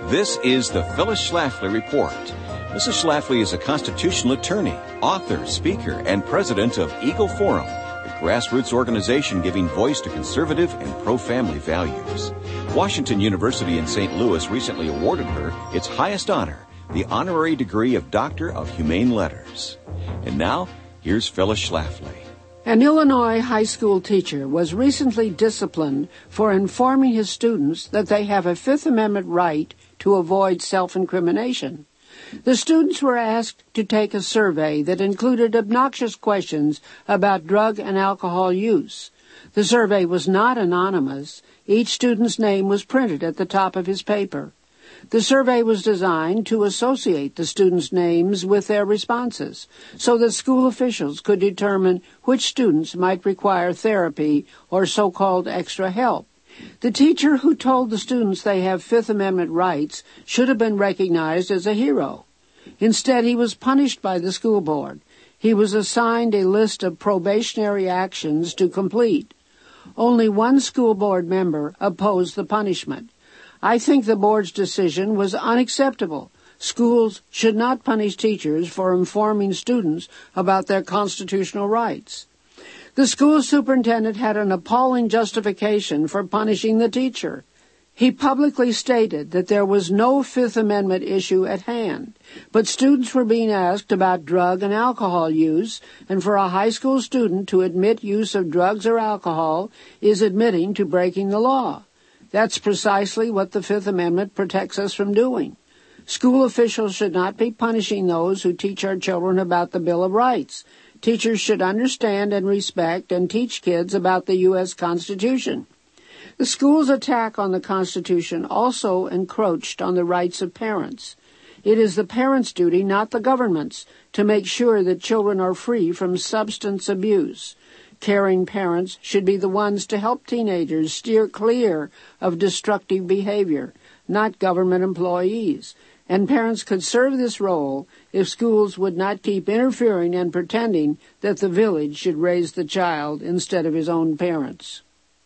This is the Phyllis Schlafly Report. Mrs. Schlafly is a constitutional attorney, author, speaker, and president of Eagle Forum, the grassroots organization giving voice to conservative and pro-family values. Washington University in St. Louis recently awarded her its highest honor, the honorary degree of Doctor of Humane Letters. And now, here's Phyllis Schlafly. An Illinois high school teacher was recently disciplined for informing his students that they have a Fifth Amendment right to avoid self-incrimination. The students were asked to take a survey that included obnoxious questions about drug and alcohol use. The survey was not anonymous. Each student's name was printed at the top of his paper. The survey was designed to associate the students' names with their responses so that school officials could determine which students might require therapy or so-called extra help. The teacher who told the students they have Fifth Amendment rights should have been recognized as a hero. Instead, he was punished by the school board. He was assigned a list of probationary actions to complete. Only one school board member opposed the punishment. I think the board's decision was unacceptable. Schools should not punish teachers for informing students about their constitutional rights. The school superintendent had an appalling justification for punishing the teacher. He publicly stated that there was no Fifth Amendment issue at hand, but students were being asked about drug and alcohol use, and for a high school student to admit use of drugs or alcohol is admitting to breaking the law. That's precisely what the Fifth Amendment protects us from doing. School officials should not be punishing those who teach our children about the Bill of Rights. Teachers should understand and respect and teach kids about the U.S. Constitution. The school's attack on the Constitution also encroached on the rights of parents. It is the parents' duty, not the government's, to make sure that children are free from substance abuse. Caring parents should be the ones to help teenagers steer clear of destructive behavior, not government employees. And parents could serve this role if schools would not keep interfering and pretending that the village should raise the child instead of his own parents.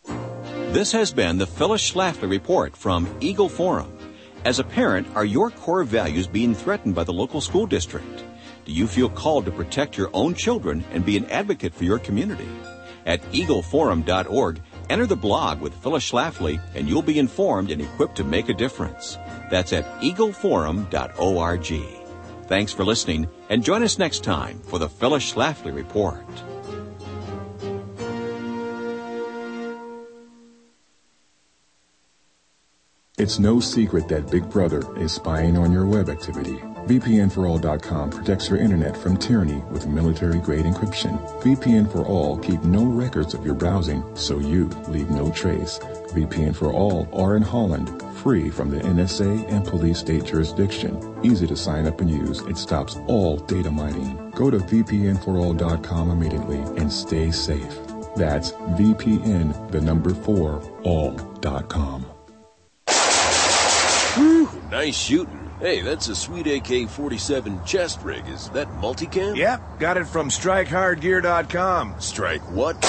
This has been the Phyllis Schlafly Report from Eagle Forum. As a parent, are your core values being threatened by the local school district? Do you feel called to protect your own children and be an advocate for your community? At eagleforum.org, enter the blog with Phyllis Schlafly, and you'll be informed and equipped to make a difference. That's at eagleforum.org. Thanks for listening, and join us next time for the Phyllis Schlafly Report. It's no secret that Big Brother is spying on your web activity. VPNforall.com protects your internet from tyranny with military-grade encryption. VPN for All keep no records of your browsing, so you leave no trace. VPN for All are in Holland, free from the NSA and police state jurisdiction. Easy to sign up and use. It stops all data mining. Go to VPNforall.com immediately and stay safe. That's VPN4all.com. Whew, nice shooting. Hey, that's a sweet AK-47 chest rig. Is that multicam? Yep, got it from StrikeHardGear.com. Strike what?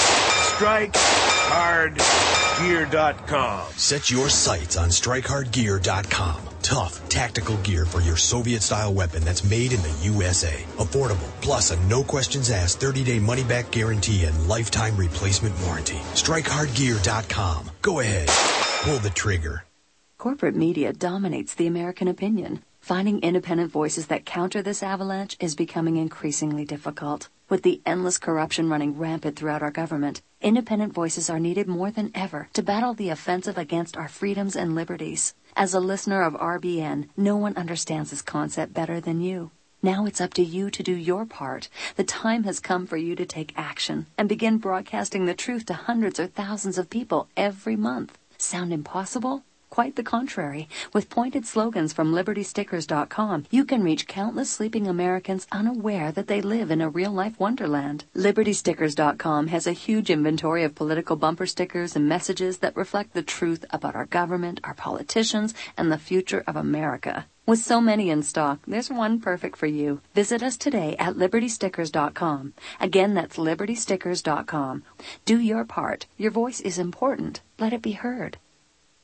StrikeHardGear.com. Set your sights on StrikeHardGear.com. Tough, tactical gear for your Soviet-style weapon that's made in the USA. Affordable, plus a no-questions-asked 30-day money-back guarantee and lifetime replacement warranty. StrikeHardGear.com. Go ahead. Pull the trigger. Corporate media dominates the American opinion. Finding independent voices that counter this avalanche is becoming increasingly difficult. With the endless corruption running rampant throughout our government, independent voices are needed more than ever to battle the offensive against our freedoms and liberties. As a listener of RBN, no one understands this concept better than you. Now it's up to you to do your part. The time has come for you to take action and begin broadcasting the truth to hundreds or thousands of people every month. Sound impossible? Quite the contrary. With pointed slogans from LibertyStickers.com, you can reach countless sleeping Americans unaware that they live in a real-life wonderland. LibertyStickers.com has a huge inventory of political bumper stickers and messages that reflect the truth about our government, our politicians, and the future of America. With so many in stock, there's one perfect for you. Visit us today at LibertyStickers.com. Again, that's LibertyStickers.com. Do your part. Your voice is important. Let it be heard.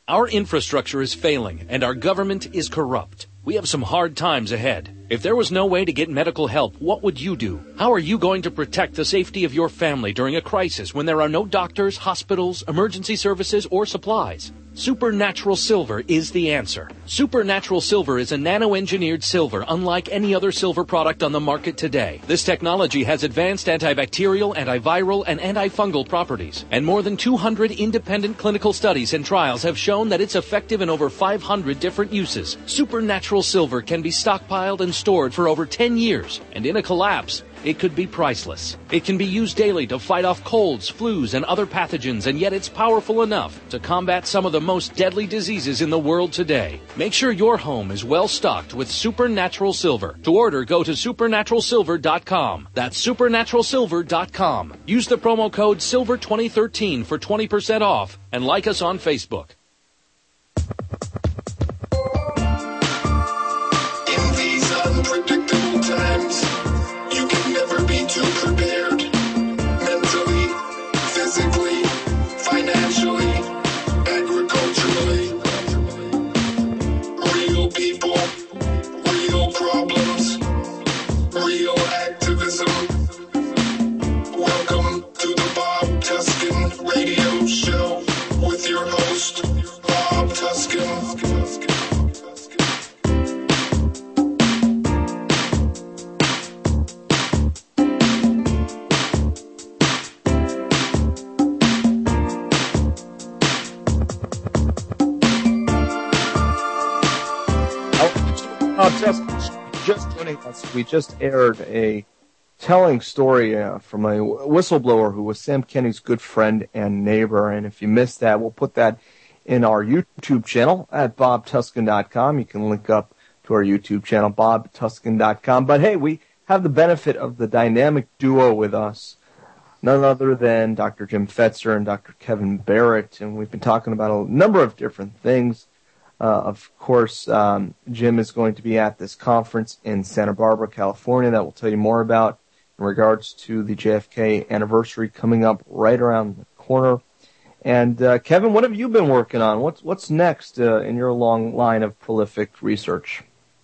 Our infrastructure is failing, and our government is corrupt. We have some hard times ahead. If there was no way to get medical help, what would you do? How are you going to protect the safety of your family during a crisis when there are no doctors, hospitals, emergency services, or supplies? Supernatural Silver is the answer. Supernatural Silver is a nano-engineered silver unlike any other silver product on the market today. This technology has advanced antibacterial, antiviral, and antifungal properties. And more than 200 independent clinical studies and trials have shown that it's effective in over 500 different uses. Supernatural Silver can be stockpiled and stored for over 10 years. And in a collapse, it could be priceless. It can be used daily to fight off colds, flus, and other pathogens, and yet it's powerful enough to combat some of the most deadly diseases in the world today. Make sure your home is well stocked with Supernatural Silver. To order, go to supernaturalsilver.com. That's supernaturalsilver.com. Use the promo code SILVER2013 for 20% off, and like us on Facebook. In these unpredictable times, you can never be too prepared. Mentally, physically, financially, agriculturally. Real people, real problems, real activism. Welcome to the Bob Tuskin Radio Show with your host, Bob Tuskin. Just joining us, we just aired a telling story from a whistleblower who was Sam Kenny's good friend and neighbor. And if you missed that, we'll put that in our YouTube channel at bobtuskin.com. You can link up to our YouTube channel, bobtuskin.com. But hey, we have the benefit of the dynamic duo with us, none other than Dr. Jim Fetzer and Dr. Kevin Barrett. And we've been talking about a number of different things. Of course, Jim is going to be at this conference in Santa Barbara, California, that we'll tell you more about in regards to the JFK anniversary coming up right around the corner. And Kevin, what have you been working on? What's next in your long line of prolific research?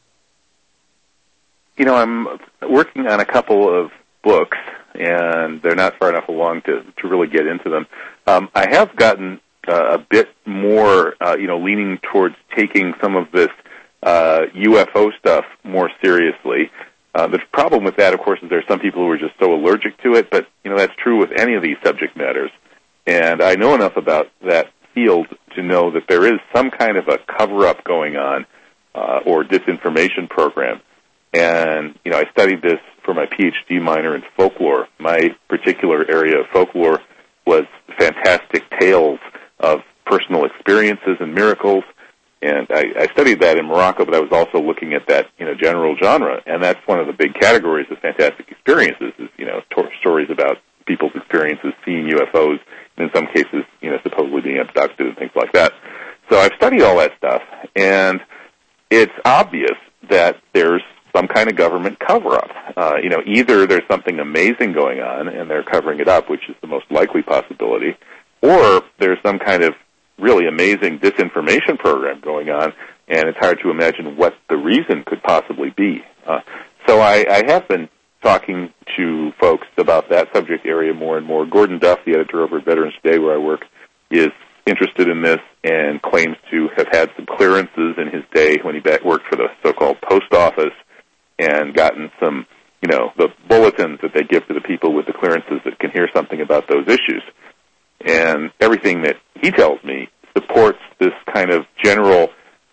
You know, I'm working on a couple of books, and they're not far enough along to really get into them. I have gotten a bit more, leaning towards taking some of this UFO stuff more seriously. The problem with that, of course, is there's some people who are just so allergic to it, but, that's true with any of these subject matters. And I know enough about that field to know that there is some kind of a cover-up going on or disinformation program. And, I studied this for my PhD minor in folklore. My particular area of folklore was fantastic tales of personal experiences and miracles, and I studied that in Morocco, but I was also looking at that, general genre, and that's one of the big categories of fantastic experiences is, stories about people's experiences seeing UFOs, and in some cases, supposedly being abducted and things like that. So I've studied all that stuff, and it's obvious that there's some kind of government cover-up. Either there's something amazing going on, and they're covering it up, which is the most likely possibility, or there's some kind of really amazing disinformation program going on, and it's hard to imagine what the reason could possibly be. So I have been talking to folks about that subject area more and more. Gordon Duff, the editor over at Veterans Today, where I work, is interested in this and claims to have had some clearances in his day when he worked for the so-called post office and gotten some, the bulletins that they give to the people with the clearances that can hear something about those issues. And everything that he tells me supports this kind of general,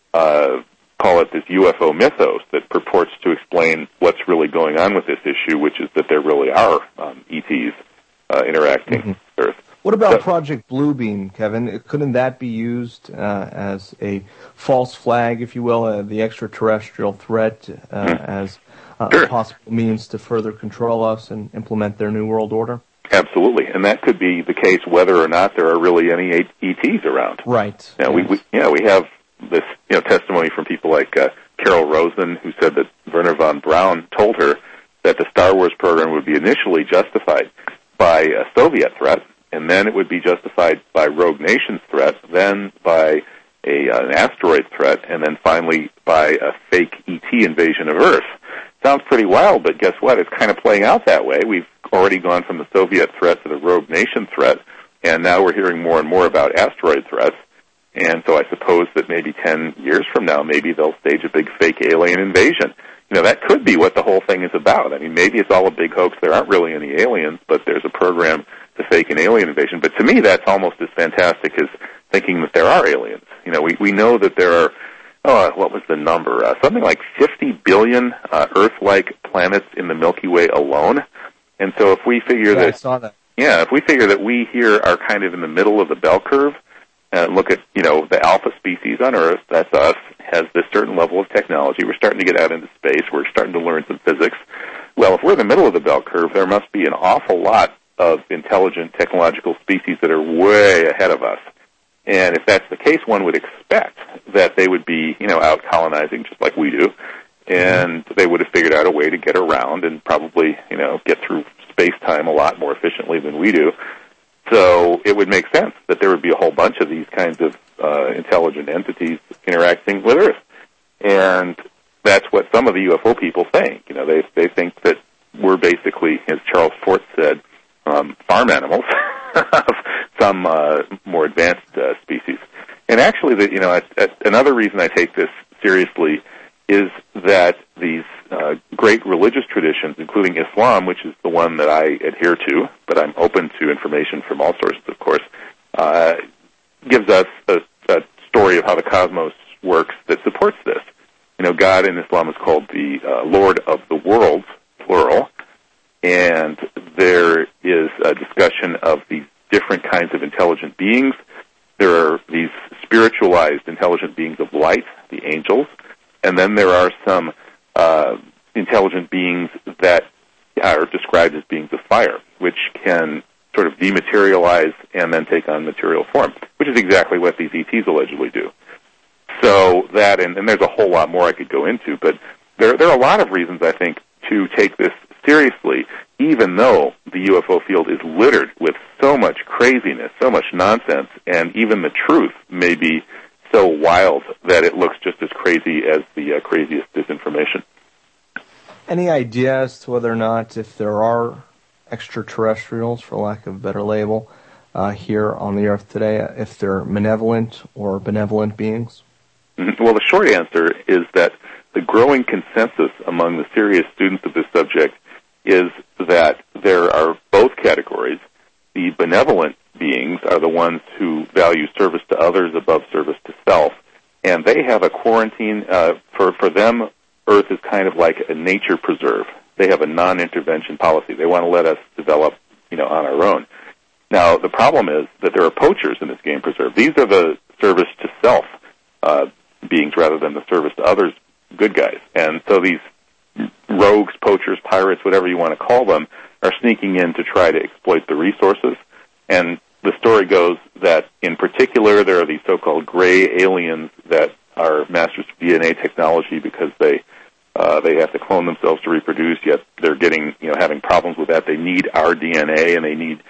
call it this UFO mythos that purports to explain what's really going on with this issue, which is that there really are ETs interacting with Earth. What about Project Bluebeam, Kevin? Couldn't that be used as a false flag, if you will, the extraterrestrial threat as a possible means to further control us and implement their New World Order? Absolutely, and that could be the case whether or not there are really any ETs around. Right. Now, we have this testimony from people like Carol Rosen, who said that Wernher von Braun told her that the Star Wars program would be initially justified by a Soviet threat, and then it would be justified by rogue nations threat, then by an asteroid threat, and then finally by a fake ET invasion of Earth. Sounds pretty wild, but guess what? It's kind of playing out that way. We've already gone from the Soviet threat to the rogue nation threat, and now we're hearing more and more about asteroid threats. And so I suppose that maybe 10 years from now, maybe they'll stage a big fake alien invasion. You know, that could be what the whole thing is about. I mean, maybe it's all a big hoax. There aren't really any aliens, but there's a program to fake an alien invasion. But to me, that's almost as fantastic as thinking that there are aliens. You know, we know that there are, what was the number? Something like 50 billion Earth-like planets in the Milky Way alone. And so if we figure I saw that. Yeah, if we figure that we here are kind of in the middle of the bell curve, look at, you know, the alpha species on Earth, that's us, has this certain level of technology. We're starting to get out into space. We're starting to learn some physics. Well, if we're in the middle of the bell curve, there must be an awful lot of intelligent technological species that are way ahead of us. And if that's the case, one would expect that they would be, you know, out colonizing just like we do, and they would have figured out a way to get around and probably, you know, get through space-time a lot more efficiently than we do. So it would make sense that there would be a whole bunch of these kinds of intelligent entities interacting with Earth. And that's what some of the UFO people think. You know, they think that we're basically, as Charles Fort said, farm animals of some more advanced species. And actually, another reason I take this seriously is that these great religious traditions, including Islam, which is the one that I adhere to, but I'm open to information from all sources, of course, gives us a story of how the cosmos works that supports this. You know, God in Islam is called the Lord of the worlds, plural, and there is a discussion of these different kinds of intelligent beings. There are these spiritualized intelligent beings of light, the angels, and then there are some intelligent beings that are described as beings of fire, which can sort of dematerialize and then take on material form, which is exactly what these ETs allegedly do. So that, and there's a whole lot more I could go into, but there are a lot of reasons, I think, to take this seriously, even though the UFO field is littered with so much craziness, so much nonsense, and even the truth may be so wild that it looks just as crazy as the craziest disinformation. Any idea as to whether or not, if there are extraterrestrials, for lack of a better label, here on the Earth today, if they're malevolent or benevolent beings? Well, the short answer is that the growing consensus among the serious students of this subject is that there are both categories. The benevolent beings are the ones who value service to others above service to self, and they have a quarantine. For them, Earth is kind of like a nature preserve. They have a non-intervention policy. They want to let us develop, you know, on our own. Now, the problem is that there are poachers in this game preserve. These are the service to self beings rather than the service to others good guys. And so these rogues, poachers, pirates, whatever you want to call them, are sneaking in to try to exploit the resources. And the story goes that, in particular, there are these so-called gray aliens that are masters of DNA technology because they have to clone themselves to reproduce, yet they're getting, you know, having problems with that. They need our DNA, and they need,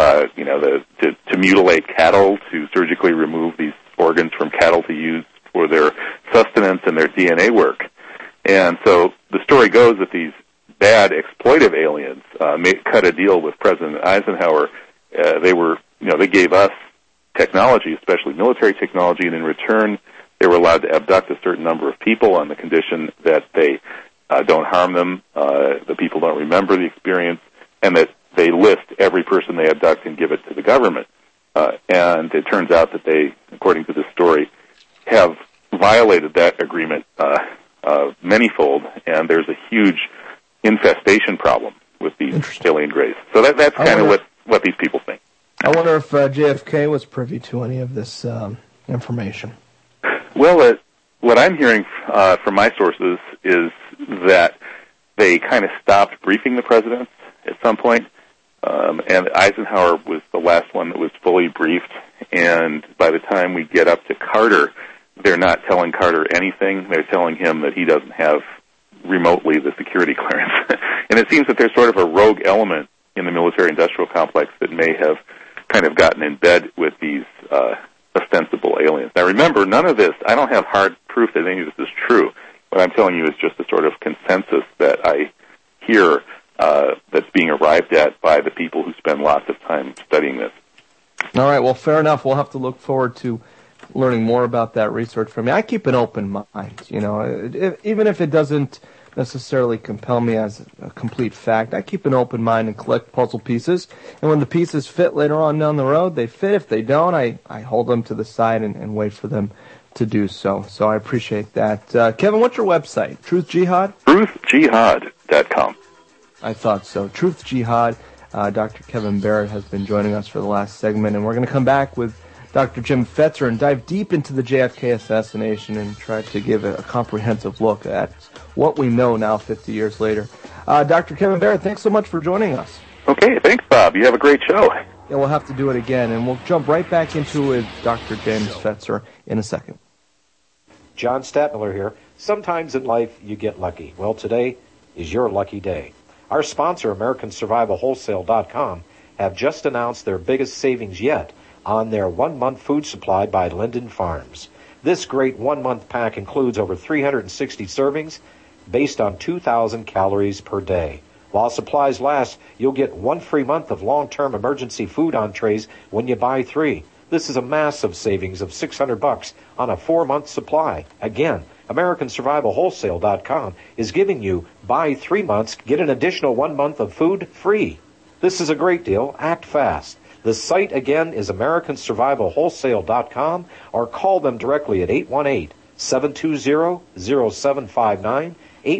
to mutilate cattle, to surgically remove these organs from cattle to use for their sustenance and their DNA work. And so the story goes that these bad exploitive aliens cut a deal with President Eisenhower. They gave us technology, especially military technology, and in return they were allowed to abduct a certain number of people on the condition that they don't harm them, the people don't remember the experience, and that they list every person they abduct and give it to the government. And it turns out that they, according to this story, have violated that agreement manyfold, and there's a huge infestation problem with these alien grays. So that's kind of what these people think. I wonder if JFK was privy to any of this information. Well, what I'm hearing from my sources is that they kind of stopped briefing the presidents at some point, and Eisenhower was the last one that was fully briefed, and by the time we get up to Carter, they're not telling Carter anything. They're telling him that he doesn't have remotely the security clearance. And it seems that there's sort of a rogue element in the military-industrial complex that may have kind of gotten in bed with these ostensible aliens. Now remember, none of this, I don't have hard proof that any of this is true. What I'm telling you is just a sort of consensus that I hear that's being arrived at by the people who spend lots of time studying this. All right, well, fair enough. We'll have to look forward to learning more about that research from you. I keep an open mind, even if it doesn't necessarily compel me as a complete fact. I keep an open mind and collect puzzle pieces, and when the pieces fit later on down the road, they fit. If they don't, I hold them to the side and wait for them to do so. So I appreciate that. Kevin, what's your website? Truth Jihad? TruthJihad.com. I thought so. Truth Jihad. Dr. Kevin Barrett has been joining us for the last segment, and we're going to come back with Dr. Jim Fetzer and dive deep into the JFK assassination and try to give a comprehensive look at what we know now 50 years later. Dr. Kevin Barrett, thanks so much for joining us. Okay, thanks, Bob. You have a great show. Yeah, we'll have to do it again, and we'll jump right back into it with Dr. James Fetzer in a second. John Stadtmiller here. Sometimes in life you get lucky. Well, today is your lucky day. Our sponsor, AmericanSurvivalWholesale.com, have just announced their biggest savings yet on their 1-month food supply by Linden Farms. This great 1-month pack includes over 360 servings based on 2,000 calories per day. While supplies last, you'll get 1 free month of long-term emergency food entrees when you buy 3. This is a massive savings of $600 on a 4-month supply. Again, AmericanSurvivalWholesale.com is giving you buy 3 months, get an additional 1 month of food free. This is a great deal. Act fast. The site again is AmericanSurvivalWholesale.com, or call them directly at 818-720-0759,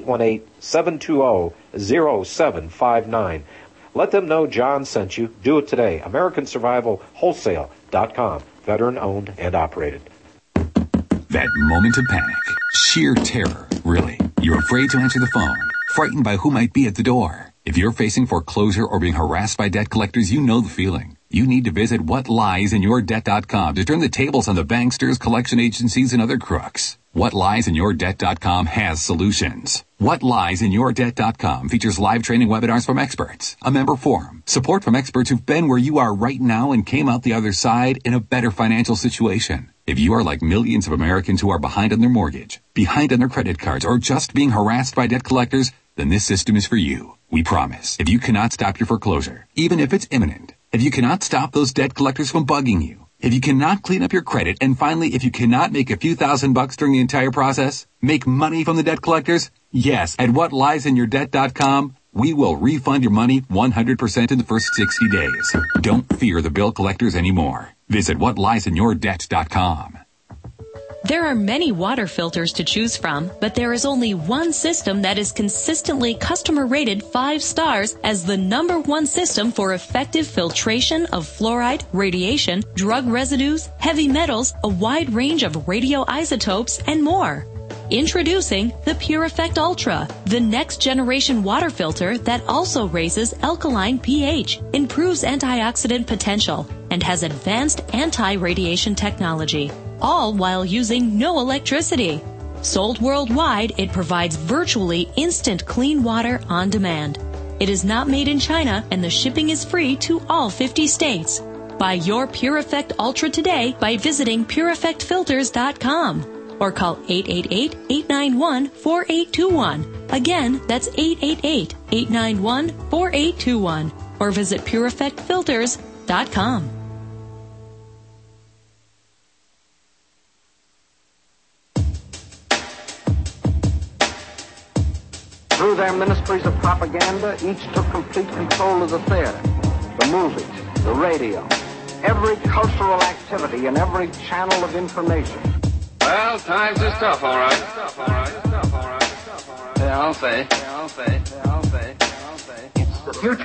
818-720-0759. Let them know John sent you. Do it today. AmericanSurvivalWholesale.com. Veteran owned and operated. That moment of panic. Sheer terror, really. You're afraid to answer the phone. Frightened by who might be at the door. If you're facing foreclosure or being harassed by debt collectors, you know the feeling. You need to visit whatliesInYourDebt.com to turn the tables on the banksters, collection agencies, and other crooks. WhatLiesInYourDebt.com has solutions. WhatLiesInYourDebt.com features live training webinars from experts, a member forum, support from experts who've been where you are right now and came out the other side in a better financial situation. If you are like millions of Americans who are behind on their mortgage, behind on their credit cards, or just being harassed by debt collectors, then this system is for you. We promise. If you cannot stop your foreclosure, even if it's imminent, if you cannot stop those debt collectors from bugging you, if you cannot clean up your credit, and finally, if you cannot make a few $1,000s during the entire process, make money from the debt collectors, yes, at WhatLiesInYourDebt.com, we will refund your money 100% in the first 60 days. Don't fear the bill collectors anymore. Visit WhatLiesInYourDebt.com. There are many water filters to choose from, but there is only one system that is consistently customer rated 5 stars as the #1 system for effective filtration of fluoride, radiation, drug residues, heavy metals, a wide range of radioisotopes, and more. Introducing the Pure Effect Ultra, the next generation water filter that also raises alkaline pH, improves antioxidant potential, and has advanced anti-radiation technology, all while using no electricity. Sold worldwide, it provides virtually instant clean water on demand. It is not made in China, and the shipping is free to all 50 states. Buy your Pure Effect Ultra today by visiting PureEffectFilters.com. or call 888-891-4821. Again, that's 888-891-4821. Or visit PureEffectFilters.com. Through their ministries of propaganda, each took complete control of the theater, the movies, the radio, every cultural activity and every channel of information. Well, times is tough, all right. Yeah, I'll say. It's the future.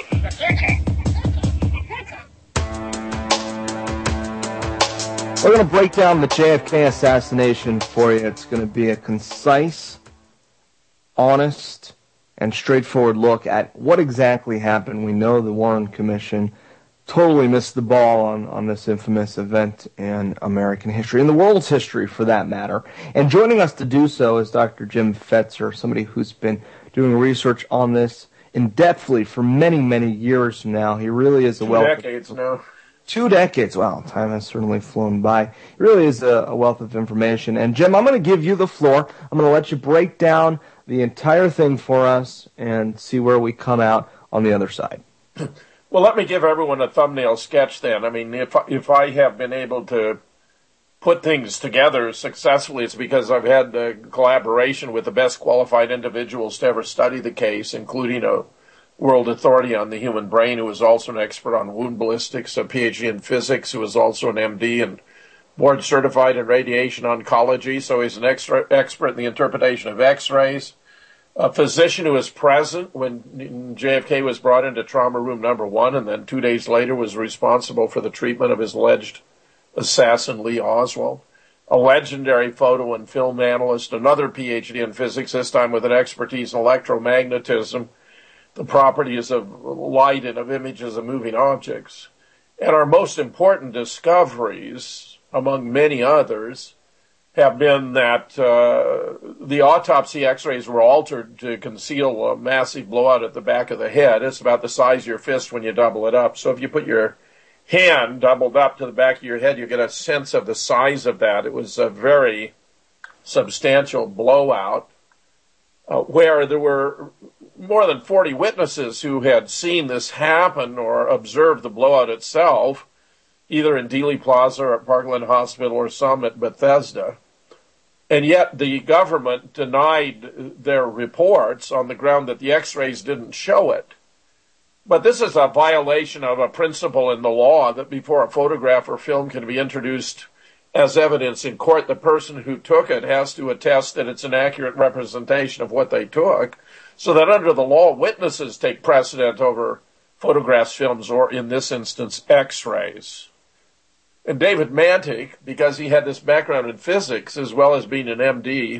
We're going to break down the JFK assassination for you. It's going to be a concise, honest, and straightforward look at what exactly happened. We know the Warren Commission totally missed the ball on this infamous event in American history, in the world's history for that matter. And joining us to do so is Dr. Jim Fetzer, somebody who's been doing research on this in-depthly for many, many years now. He really is a 2 decades now. 2 decades. Wow, time has certainly flown by. It really is a wealth of information. And Jim, I'm going to give you the floor. I'm going to let you break down the entire thing for us and see where we come out on the other side. Well, let me give everyone a thumbnail sketch then. I mean, if I have been able to put things together successfully, it's because I've had the collaboration with the best qualified individuals to ever study the case, including a world authority on the human brain who is also an expert on wound ballistics, a PhD in physics who is also an MD and board certified in radiation oncology, so he's an expert in the interpretation of X-rays, a physician who was present when JFK was brought into trauma room number 1 and then 2 days later was responsible for the treatment of his alleged assassin Lee Oswald, a legendary photo and film analyst, another PhD in physics, this time with an expertise in electromagnetism, the properties of light and of images of moving objects. And our most important discoveries, among many others, have been that the autopsy X-rays were altered to conceal a massive blowout at the back of the head. It's about the size of your fist when you double it up. So if you put your hand doubled up to the back of your head, you get a sense of the size of that. It was a very substantial blowout where there were more than 40 witnesses who had seen this happen or observed the blowout itself, either in Dealey Plaza or at Parkland Hospital or some at Bethesda. And yet the government denied their reports on the ground that the X-rays didn't show it. But this is a violation of a principle in the law that before a photograph or film can be introduced as evidence in court, the person who took it has to attest that it's an accurate representation of what they took, so that under the law, witnesses take precedent over photographs, films, or in this instance, X-rays. And David Mantik, because he had this background in physics as well as being an MD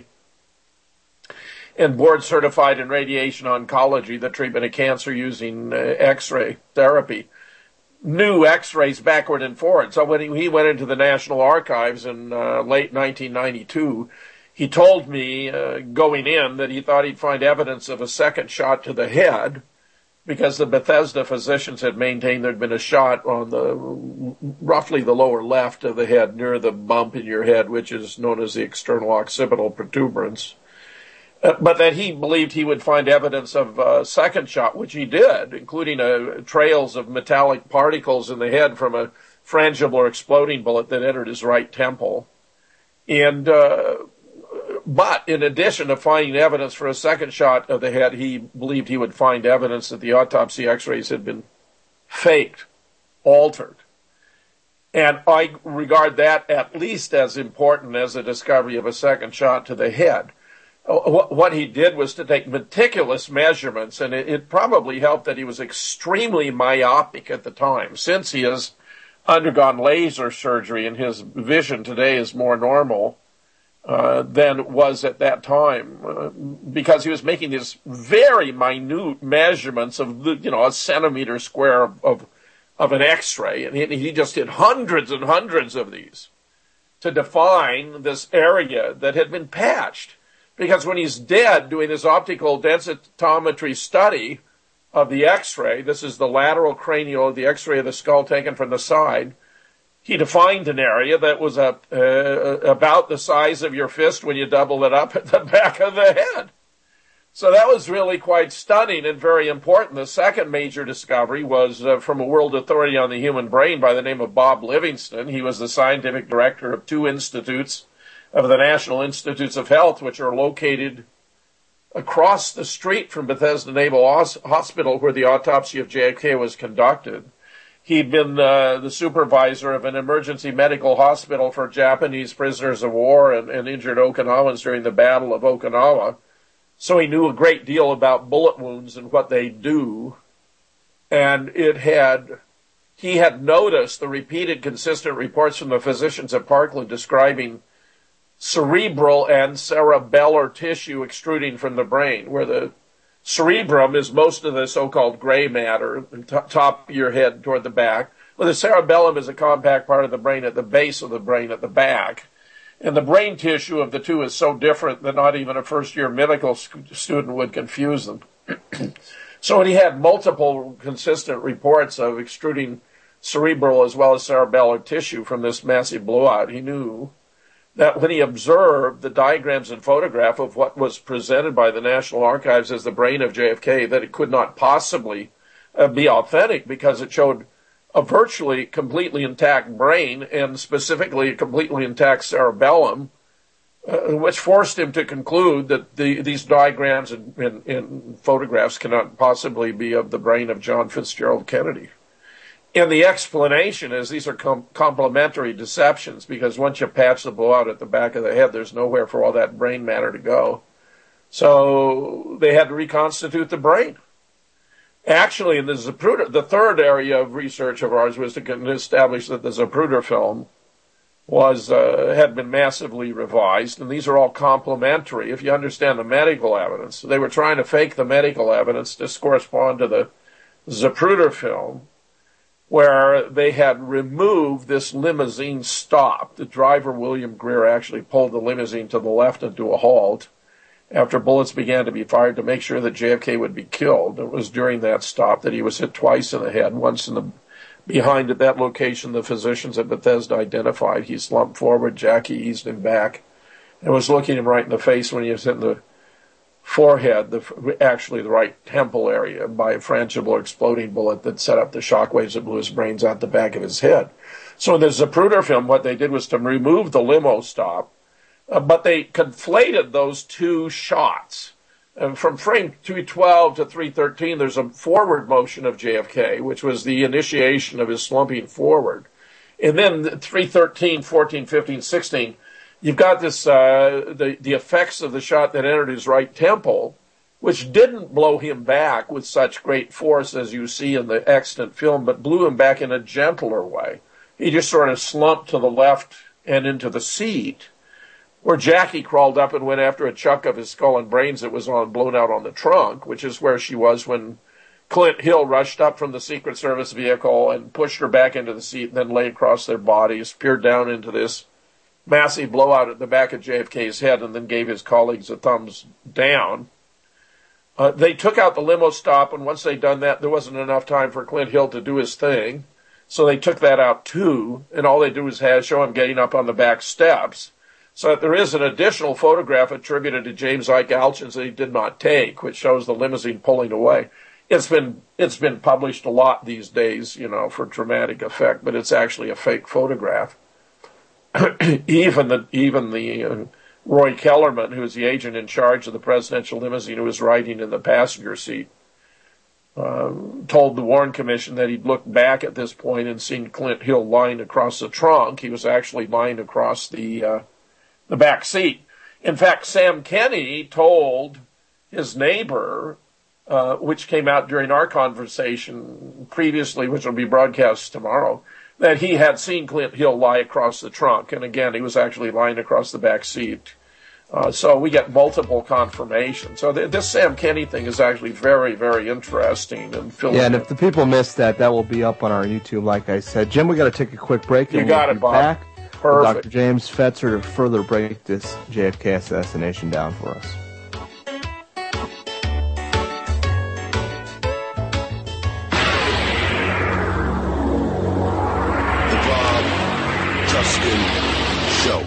and board certified in radiation oncology, the treatment of cancer using X-ray therapy, knew X-rays backward and forward. So when he went into the National Archives in late 1992, he told me going in that he thought he'd find evidence of a second shot to the head, because the Bethesda physicians had maintained there'd been a shot on roughly the lower left of the head, near the bump in your head, which is known as the external occipital protuberance. But that he believed he would find evidence of a second shot, which he did, including trails of metallic particles in the head from a frangible or exploding bullet that entered his right temple. And but in addition to finding evidence for a second shot of the head, he believed he would find evidence that the autopsy X-rays had been faked, altered. And I regard that at least as important as the discovery of a second shot to the head. What he did was to take meticulous measurements, and it probably helped that he was extremely myopic at the time. Since he has undergone laser surgery and his vision today is more normal than it was at that time, because he was making these very minute measurements of a centimeter square of an X-ray, and he just did hundreds and hundreds of these to define this area that had been patched. Because when he's dead doing this optical densitometry study of the X-ray, this is the lateral cranial, the X-ray of the skull taken from the side, he defined an area that was about the size of your fist when you double it up at the back of the head. So that was really quite stunning and very important. The second major discovery was from a world authority on the human brain by the name of Bob Livingston. He was the scientific director of 2 institutes of the National Institutes of Health, which are located across the street from Bethesda Naval Hospital, where the autopsy of JFK was conducted. He'd been the supervisor of an emergency medical hospital for Japanese prisoners of war and injured Okinawans during the Battle of Okinawa. So he knew a great deal about bullet wounds and what they do. And he had noticed the repeated consistent reports from the physicians at Parkland describing cerebral and cerebellar tissue extruding from the brain, where the cerebrum is most of the so-called gray matter, top of your head toward the back. Well, the cerebellum is a compact part of the brain at the base of the brain at the back. And the brain tissue of the two is so different that not even a first-year medical student would confuse them. So when he had multiple consistent reports of extruding cerebral as well as cerebellar tissue from this massive blowout. He knew that when he observed the diagrams and photograph of what was presented by the National Archives as the brain of JFK, that it could not possibly be authentic because it showed a virtually completely intact brain and specifically a completely intact cerebellum, which forced him to conclude that these diagrams and photographs cannot possibly be of the brain of John Fitzgerald Kennedy. And the explanation is these are complementary deceptions, because once you patch the blowout at the back of the head, there's nowhere for all that brain matter to go. So they had to reconstitute the brain. Actually, in the Zapruder, the third area of research of ours was to establish that the Zapruder film had been massively revised, and these are all complementary. If you understand the medical evidence, they were trying to fake the medical evidence to correspond to the Zapruder film, where they had removed this limousine stop. The driver, William Greer, actually pulled the limousine to the left into a halt after bullets began to be fired to make sure that JFK would be killed. It was during that stop that he was hit twice in the head, once in the behind at that location the physicians at Bethesda identified. He slumped forward, Jackie eased him back, and was looking him right in the face when he was hit in the forehead, actually the right temple area, by a frangible exploding bullet that set up the shockwaves that blew his brains out the back of his head. So in the Zapruder film, what they did was to remove the limo stop, but they conflated those two shots. And from frame 212 to 313, there's a forward motion of JFK, which was the initiation of his slumping forward. And then 313, 14, 15, 16, you've got this, the effects of the shot that entered his right temple, which didn't blow him back with such great force as you see in the extant film, but blew him back in a gentler way. He just sort of slumped to the left and into the seat, where Jackie crawled up and went after a chunk of his skull and brains that was blown out on the trunk, which is where she was when Clint Hill rushed up from the Secret Service vehicle and pushed her back into the seat and then lay across their bodies, peered down into this massive blowout at the back of JFK's head, and then gave his colleagues a thumbs down. They took out the limo stop, and once they'd done that, there wasn't enough time for Clint Hill to do his thing. So they took that out too, and all they do is show him getting up on the back steps. So there is an additional photograph attributed to James Ike Alchins that he did not take, which shows the limousine pulling away. It's been published a lot these days, for dramatic effect, but it's actually a fake photograph. Even the Roy Kellerman, who was the agent in charge of the presidential limousine, who was riding in the passenger seat, told the Warren Commission that he'd looked back at this point and seen Clint Hill lying across the trunk. He was actually lying across the back seat. In fact, Sam Kenney told his neighbor, which came out during our conversation previously, which will be broadcast tomorrow, that he had seen Clint Hill lie across the trunk. And again, he was actually lying across the back seat. So we get multiple confirmations. So this Sam Kenney thing is actually very, very interesting. And if the people missed that, that will be up on our YouTube, like I said. Jim, we got to take a quick break. You got it, Bob. Back. Perfect. Dr. James Fetzer to further break this JFK assassination down for us. The Bob Tuskin Show.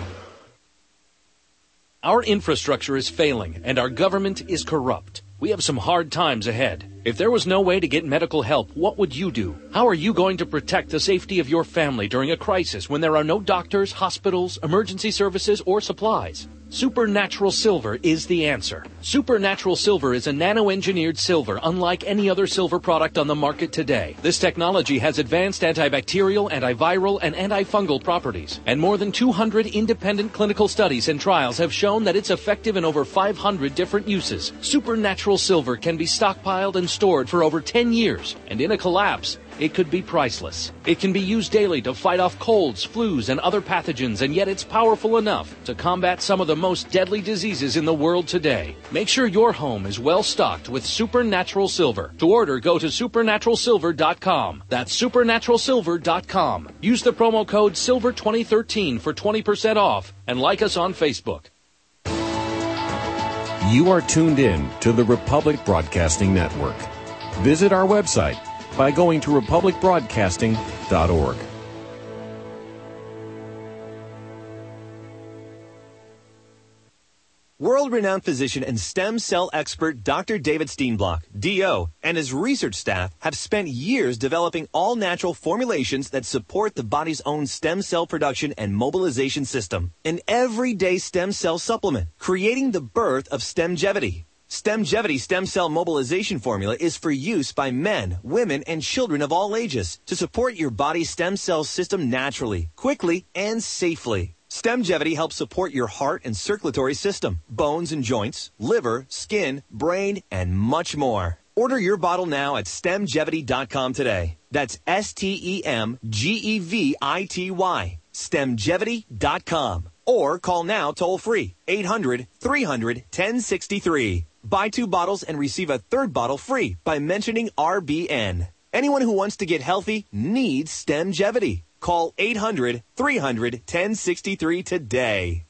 Our infrastructure is failing, and our government is corrupt. We have some hard times ahead. If there was no way to get medical help, what would you do? How are you going to protect the safety of your family during a crisis when there are no doctors, hospitals, emergency services, or supplies? Supernatural Silver is the answer. Supernatural Silver is a nano-engineered silver unlike any other silver product on the market today. This technology has advanced antibacterial, antiviral, and antifungal properties. And more than 200 independent clinical studies and trials have shown that it's effective in over 500 different uses. Supernatural Silver can be stockpiled and stored for over 10 years. And in a collapse, it could be priceless. It can be used daily to fight off colds, flus, and other pathogens, and yet it's powerful enough to combat some of the most deadly diseases in the world today. Make sure your home is well stocked with Supernatural Silver. To order, go to supernaturalsilver.com. That's supernaturalsilver.com. Use the promo code SILVER2013 for 20% off, and like us on Facebook. You are tuned in to the Republic Broadcasting Network. Visit our website by going to republicbroadcasting.com. BeProtected.org. World-renowned physician and stem cell expert Dr. David Steenblock, D.O., and his research staff have spent years developing all-natural formulations that support the body's own stem cell production and mobilization system. An everyday stem cell supplement, creating the birth of Stemgevity. Stemgevity stem cell mobilization formula is for use by men, women, and children of all ages to support your body's stem cell system naturally, quickly, and safely. Stemgevity helps support your heart and circulatory system, bones and joints, liver, skin, brain, and much more. Order your bottle now at Stemgevity.com today. That's STEMGEVITY. Stemgevity.com. Or call now toll free, 800-300-1063. Buy 2 bottles and receive a 3rd bottle free by mentioning RBN. Anyone who wants to get healthy needs Stemgevity. Call 800-300-1063 today.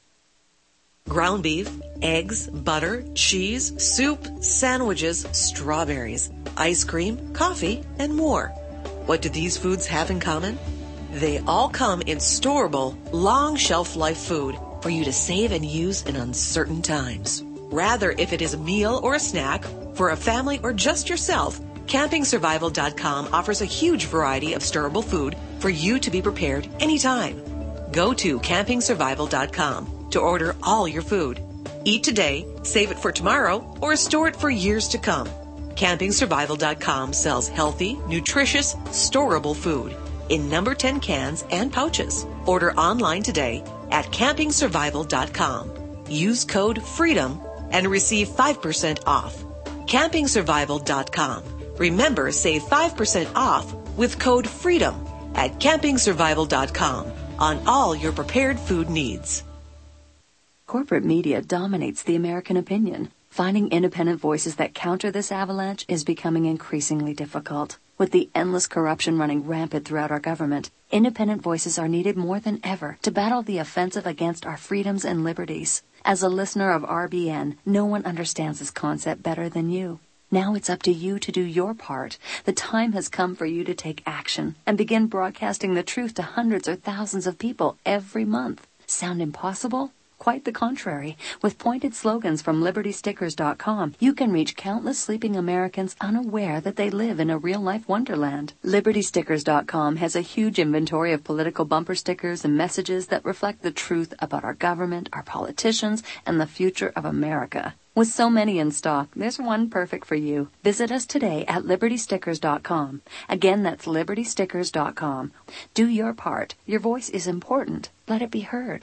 Ground beef, eggs, butter, cheese, soup, sandwiches, strawberries, ice cream, coffee, and more. What do these foods have in common? They all come in storable, long shelf life food for you to save and use in uncertain times. Rather, if it is a meal or a snack, for a family or just yourself, CampingSurvival.com offers a huge variety of storable food for you to be prepared anytime. Go to CampingSurvival.com to order all your food. Eat today, save it for tomorrow, or store it for years to come. CampingSurvival.com sells healthy, nutritious, storable food in number 10 cans and pouches. Order online today at CampingSurvival.com. Use code FREEDOM and receive 5% off. CampingSurvival.com. Remember, save 5% off with code FREEDOM at CampingSurvival.com on all your prepared food needs. Corporate media dominates the American opinion. Finding independent voices that counter this avalanche is becoming increasingly difficult. With the endless corruption running rampant throughout our government, independent voices are needed more than ever to battle the offensive against our freedoms and liberties. As a listener of RBN, no one understands this concept better than you. Now it's up to you to do your part. The time has come for you to take action and begin broadcasting the truth to hundreds or thousands of people every month. Sound impossible? Quite the contrary. With pointed slogans from LibertyStickers.com, you can reach countless sleeping Americans unaware that they live in a real-life wonderland. LibertyStickers.com has a huge inventory of political bumper stickers and messages that reflect the truth about our government, our politicians, and the future of America. With so many in stock, there's one perfect for you. Visit us today at LibertyStickers.com. Again, that's LibertyStickers.com. Do your part. Your voice is important. Let it be heard.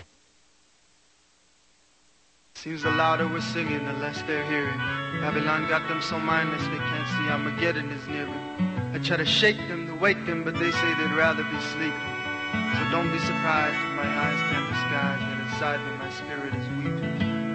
Seems the louder we're singing, the less they're hearing. Babylon got them so mindless they can't see Armageddon is near them. I try to shake them, to wake them, but they say they'd rather be sleeping. So don't be surprised if my eyes can't disguise that inside me my spirit is weeping.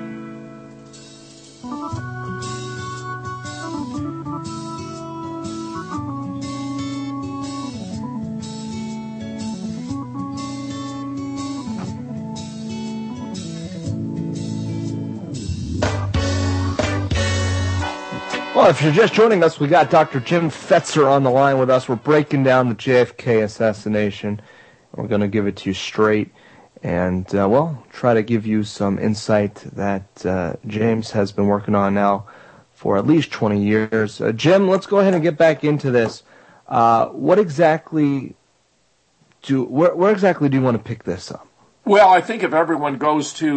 Well, if you're just joining us, we got Dr. Jim Fetzer on the line with us. We're breaking down the JFK assassination. We're going to give it to you straight and, try to give you some insight that James has been working on now for at least 20 years. Jim, let's go ahead and get back into this. Where exactly do you want to pick this up? Well, I think if everyone goes to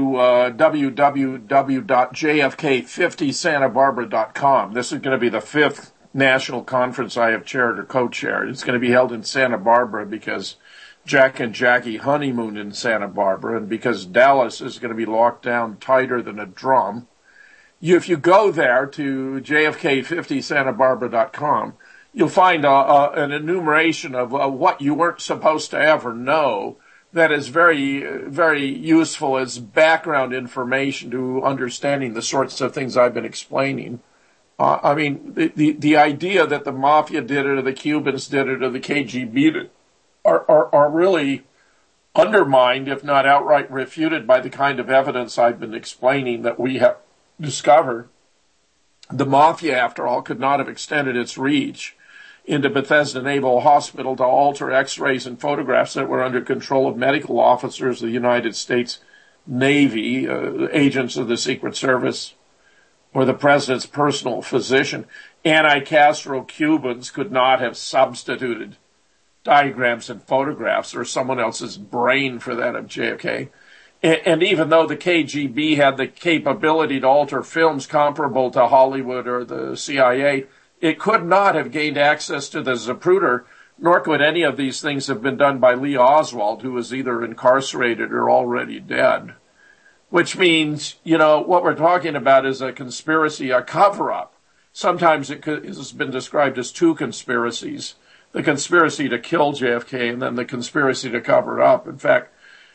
www.jfk50santabarbara.com, this is going to be the 5th national conference I have chaired or co-chaired. It's going to be held in Santa Barbara because Jack and Jackie honeymooned in Santa Barbara and because Dallas is going to be locked down tighter than a drum. If you go there to jfk50santabarbara.com, you'll find an enumeration of what you weren't supposed to ever know that is very, very useful as background information to understanding the sorts of things I've been explaining. The idea that the Mafia did it or the Cubans did it or the KGB did it are really undermined, if not outright refuted, by the kind of evidence I've been explaining that we have discovered. The Mafia, after all, could not have extended its reach into Bethesda Naval Hospital to alter x-rays and photographs that were under control of medical officers of the United States Navy, agents of the Secret Service, or the president's personal physician. Anti-Castro Cubans could not have substituted diagrams and photographs or someone else's brain for that of JFK. And even though the KGB had the capability to alter films comparable to Hollywood or the CIA, it could not have gained access to the Zapruder, nor could any of these things have been done by Lee Oswald, who was either incarcerated or already dead. Which means, what we're talking about is a conspiracy, a cover-up. Sometimes it has been described as two conspiracies, the conspiracy to kill JFK and then the conspiracy to cover it up. In fact,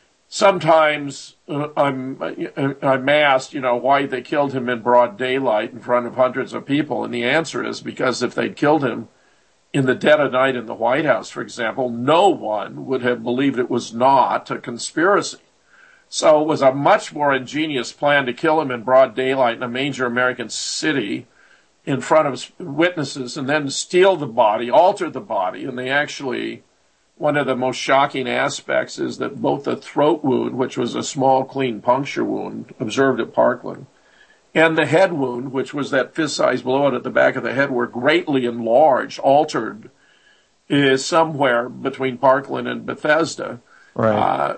sometimes I'm asked, why they killed him in broad daylight in front of hundreds of people. And the answer is because if they'd killed him in the dead of night in the White House, for example, no one would have believed it was not a conspiracy. So it was a much more ingenious plan to kill him in broad daylight in a major American city in front of witnesses and then steal the body, alter the body. And they actually, one of the most shocking aspects is that both the throat wound, which was a small, clean puncture wound observed at Parkland, and the head wound, which was that fist-sized blowout at the back of the head, were greatly enlarged, altered, is somewhere between Parkland and Bethesda. Right.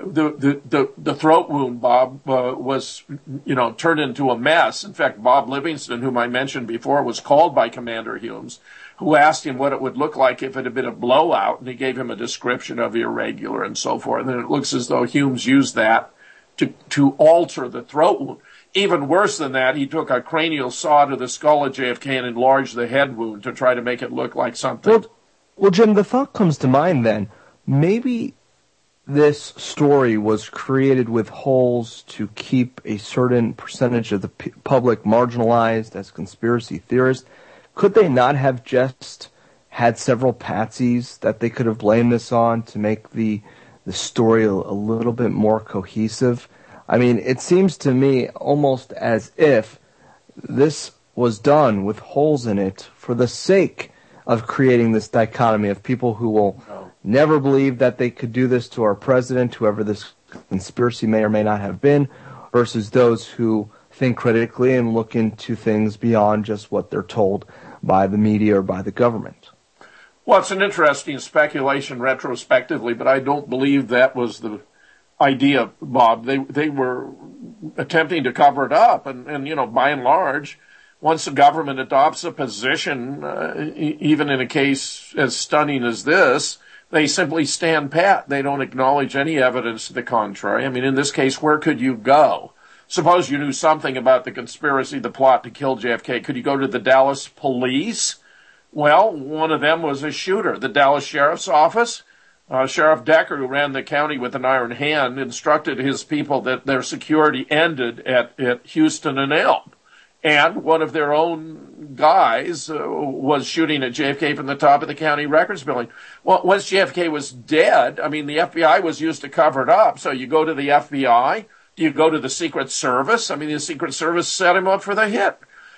The throat wound, Bob, was, turned into a mess. In fact, Bob Livingston, whom I mentioned before, was called by Commander Humes, who asked him what it would look like if it had been a blowout, and he gave him a description of irregular and so forth. And it looks as though Humes used that to alter the throat wound. Even worse than that, he took a cranial saw to the skull of JFK and enlarged the head wound to try to make it look like something. Well, Jim, the thought comes to mind then, maybe this story was created with holes to keep a certain percentage of the public marginalized as conspiracy theorists. Could they not have just had several patsies that they could have blamed this on to make the story a little bit more cohesive? I mean, it seems to me almost as if this was done with holes in it for the sake of creating this dichotomy of people who will never believe that they could do this to our president, whoever this conspiracy may or may not have been, versus those who think critically and look into things beyond just what they're told by the media or by the government. Well, it's an interesting speculation retrospectively, but I don't believe that was the idea, Bob. They were attempting to cover it up, and by and large, once the government adopts a position, even in a case as stunning as this, they simply stand pat. They don't acknowledge any evidence to the contrary. I mean, in this case, where could you go? Suppose you knew something about the conspiracy, the plot to kill JFK. Could you go to the Dallas police? Well, one of them was a shooter. The Dallas Sheriff's Office, Sheriff Decker, who ran the county with an iron hand, instructed his people that their security ended at Houston and Elm. And one of their own guys was shooting at JFK from the top of the county records building. Well, once JFK was dead, I mean, the FBI was used to cover it up. So you go to the FBI. Do you go to the Secret Service? I mean, the Secret Service set him up for the hit.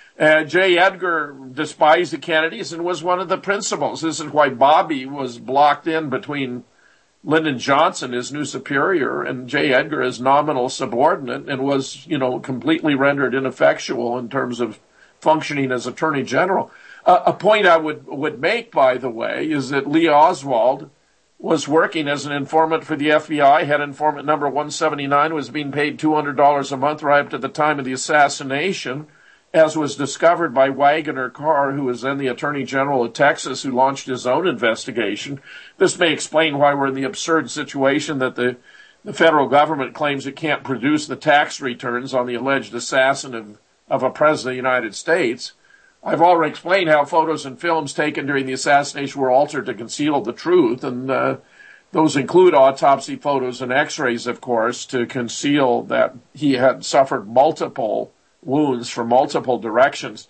J. Edgar despised the Kennedys and was one of the principals. This is why Bobby was blocked in between Lyndon Johnson, his new superior, and J. Edgar, his nominal subordinate, and was, completely rendered ineffectual in terms of functioning as Attorney General. A point I would make, by the way, is that Lee Oswald was working as an informant for the FBI. Head informant number 179 was being paid $200 a month right up to the time of the assassination, as was discovered by Wagoner Carr, who was then the Attorney General of Texas, who launched his own investigation. This may explain why we're in the absurd situation that the federal government claims it can't produce the tax returns on the alleged assassin of a president of the United States. I've already explained how photos and films taken during the assassination were altered to conceal the truth, and those include autopsy photos and x-rays, of course, to conceal that he had suffered multiple wounds from multiple directions.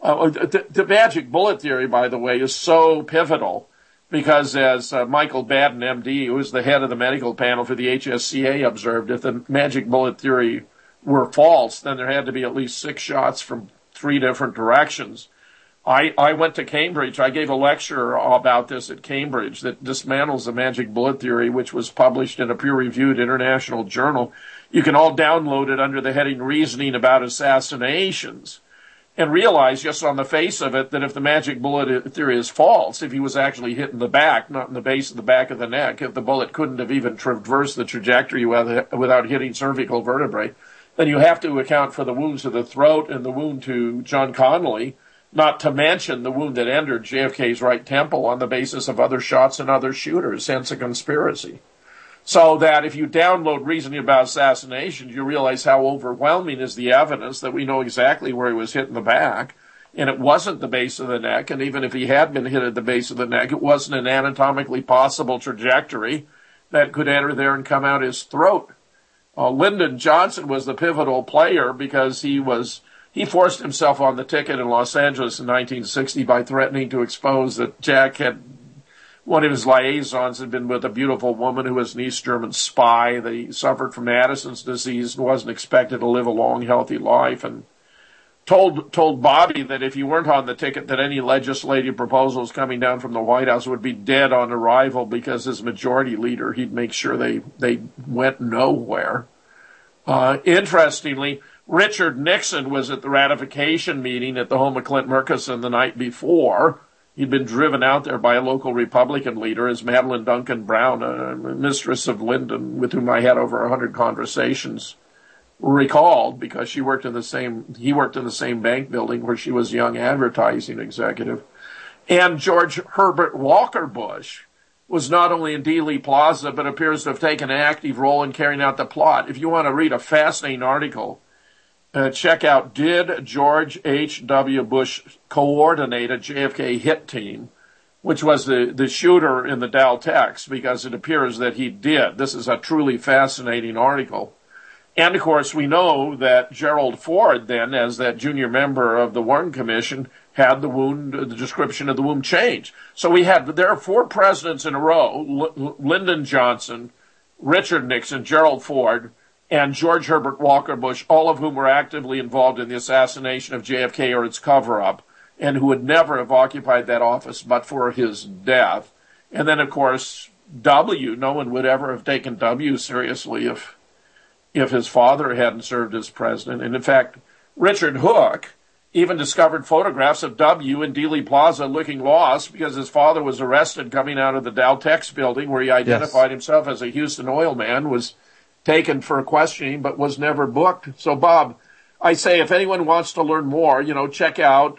The magic bullet theory, by the way, is so pivotal because, as Michael Baden, MD, who is the head of the medical panel for the HSCA, observed, if the magic bullet theory were false, then there had to be at least 6 shots from 3 different directions. I went to Cambridge. I gave a lecture about this at Cambridge that dismantles the magic bullet theory, which was published in a peer-reviewed international journal. You can all download it under the heading Reasoning About Assassinations and realize just on the face of it that if the magic bullet theory is false, if he was actually hit in the back, not in the base of the back of the neck, if the bullet couldn't have even traversed the trajectory without hitting cervical vertebrae, then you have to account for the wounds to the throat and the wound to John Connolly, not to mention the wound that entered JFK's right temple on the basis of other shots and other shooters, hence a conspiracy. So that if you download Reasoning About Assassinations, you realize how overwhelming is the evidence that we know exactly where he was hit in the back, and it wasn't the base of the neck, and even if he had been hit at the base of the neck, it wasn't an anatomically possible trajectory that could enter there and come out his throat. Lyndon Johnson was the pivotal player because he forced himself on the ticket in Los Angeles in 1960 by threatening to expose that Jack one of his liaisons had been with a beautiful woman who was an East German spy. They suffered from Addison's disease and wasn't expected to live a long, healthy life, and told Bobby that if he weren't on the ticket, that any legislative proposals coming down from the White House would be dead on arrival because as majority leader, he'd make sure they went nowhere. Interestingly, Richard Nixon was at the ratification meeting at the home of Clint Murchison the night before. He'd been driven out there by a local Republican leader, as Madeline Duncan Brown, a mistress of Lyndon, with whom I had over 100 conversations, recalled, because he worked in the same bank building where she was a young advertising executive. And George Herbert Walker Bush was not only in Dealey Plaza, but appears to have taken an active role in carrying out the plot. If you want to read a fascinating article, check out Did George H.W. Bush Coordinate a JFK Hit Team, which was the shooter in the Dow text, because it appears that he did. This is a truly fascinating article. And, of course, we know that Gerald Ford, then, as that junior member of the Warren Commission, had the description of the wound changed. So there are 4 presidents in a row, Lyndon Johnson, Richard Nixon, Gerald Ford, and George Herbert Walker Bush, all of whom were actively involved in the assassination of JFK or its cover-up, and who would never have occupied that office but for his death. And then, of course, W. No one would ever have taken W. seriously if his father hadn't served as president. And, in fact, Richard Hook even discovered photographs of W. in Dealey Plaza looking lost because his father was arrested coming out of the Dow Tex building where he identified himself as a Houston oil man, was taken for questioning, but was never booked. So, Bob, I say if anyone wants to learn more, check out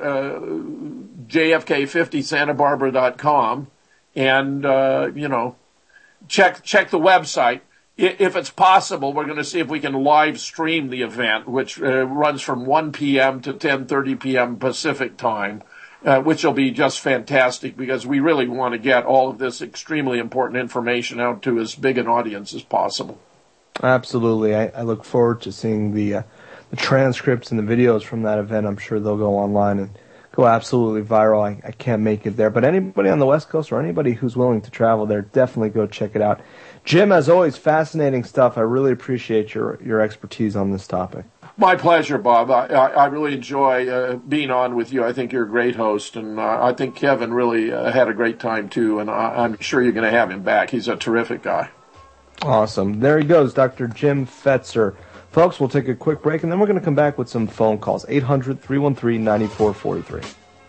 JFK50SantaBarbara.com and, check the website. If it's possible, we're going to see if we can live stream the event, which runs from 1 p.m. to 10:30 p.m. Pacific time, which will be just fantastic because we really want to get all of this extremely important information out to as big an audience as possible. Absolutely. I look forward to seeing the transcripts and the videos from that event. I'm sure they'll go online and go absolutely viral. I can't make it there. But anybody on the West Coast or anybody who's willing to travel there, definitely go check it out. Jim, as always, fascinating stuff. I really appreciate your expertise on this topic. My pleasure, Bob. I really enjoy being on with you. I think you're a great host, and I think Kevin really had a great time, too, and I'm sure you're going to have him back. He's a terrific guy. Awesome. There he goes, Dr. Jim Fetzer. Folks, we'll take a quick break, and then we're going to come back with some phone calls. 800-313-9443.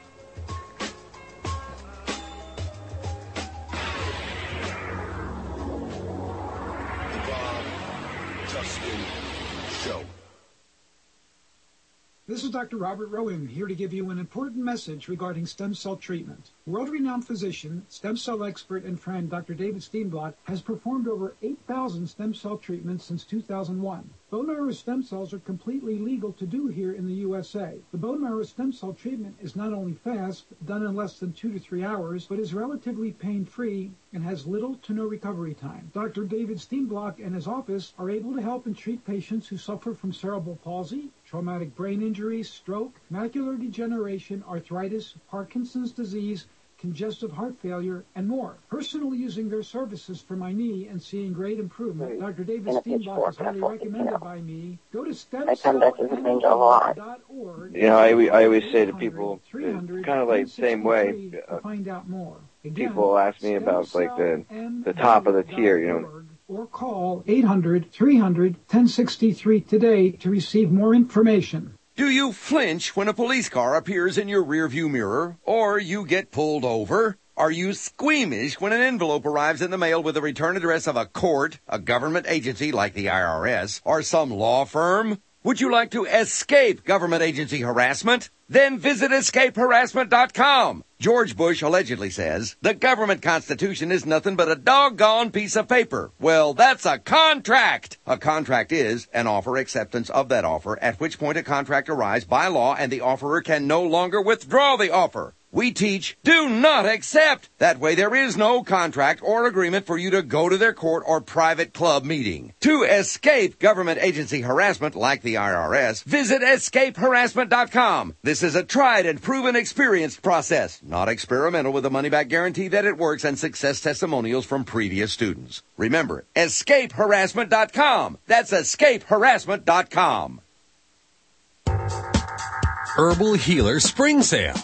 This is Dr. Robert Rowan, here to give you an important message regarding stem cell treatment. World-renowned physician, stem cell expert, and friend Dr. David Steenblock has performed over 8,000 stem cell treatments since 2001. Bone marrow stem cells are completely legal to do here in the USA. The bone marrow stem cell treatment is not only fast, done in less than 2 to 3 hours, but is relatively pain-free and has little to no recovery time. Dr. David Steenblock and his office are able to help and treat patients who suffer from cerebral palsy, traumatic brain injury, stroke, macular degeneration, arthritis, Parkinson's disease, congestive heart failure, and more. Personally using their services for my knee and seeing great improvement, Dr. David Steenbach is highly recommended by me. Go to stemcellnj.org. You know, I always say to people, it's kind of like the same way. To find out more. People ask me about like the top of the tier, you know. Or call 800-300-1063 today to receive more information. Do you flinch when a police car appears in your rearview mirror, or you get pulled over? Are you squeamish when an envelope arrives in the mail with the return address of a court, a government agency like the IRS, or some law firm? Would you like to escape government agency harassment? Then visit escapeharassment.com. George Bush allegedly says, the government constitution is nothing but a doggone piece of paper. Well, that's a contract. A contract is an offer acceptance of that offer, at which point a contract arrives by law and the offerer can no longer withdraw the offer. We teach, do not accept. That way there is no contract or agreement for you to go to their court or private club meeting. To escape government agency harassment like the IRS, visit escapeharassment.com. This is a tried and proven experienced process, not experimental, with a money-back guarantee that it works and success testimonials from previous students. Remember, escapeharassment.com. That's escapeharassment.com. Herbal Healer Spring Sale.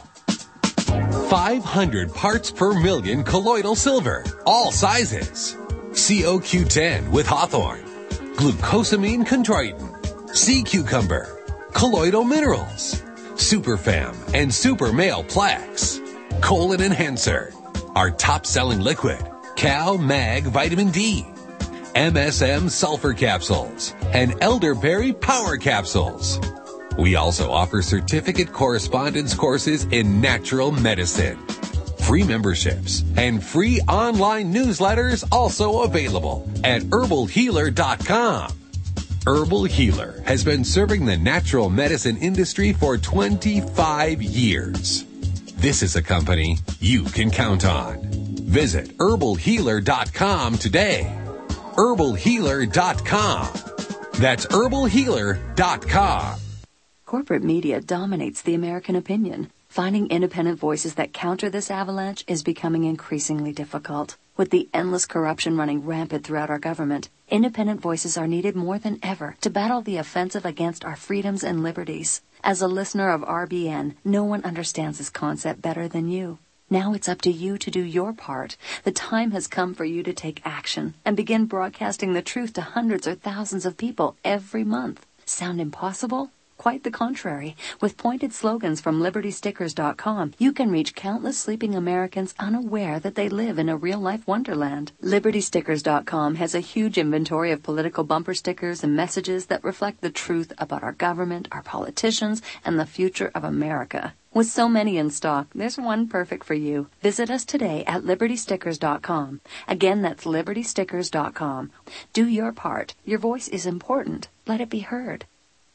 500 parts per million colloidal silver, all sizes. COQ10 with hawthorn, glucosamine chondroitin, sea cucumber, colloidal minerals, superfam and super male plaques, colon enhancer, our top-selling liquid, Cal Mag Vitamin D, MSM sulfur capsules, and elderberry power capsules. We also offer certificate correspondence courses in natural medicine. Free memberships and free online newsletters also available at herbalhealer.com. Herbal Healer has been serving the natural medicine industry for 25 years. This is a company you can count on. Visit herbalhealer.com today. herbalhealer.com. That's herbalhealer.com. Corporate media dominates the American opinion. Finding independent voices that counter this avalanche is becoming increasingly difficult. With the endless corruption running rampant throughout our government, independent voices are needed more than ever to battle the offensive against our freedoms and liberties. As a listener of RBN, no one understands this concept better than you. Now it's up to you to do your part. The time has come for you to take action and begin broadcasting the truth to hundreds or thousands of people every month. Sound impossible? Quite the contrary. With pointed slogans from LibertyStickers.com, you can reach countless sleeping Americans unaware that they live in a real-life wonderland. LibertyStickers.com has a huge inventory of political bumper stickers and messages that reflect the truth about our government, our politicians, and the future of America. With so many in stock, there's one perfect for you. Visit us today at LibertyStickers.com. Again, that's LibertyStickers.com. Do your part. Your voice is important. Let it be heard.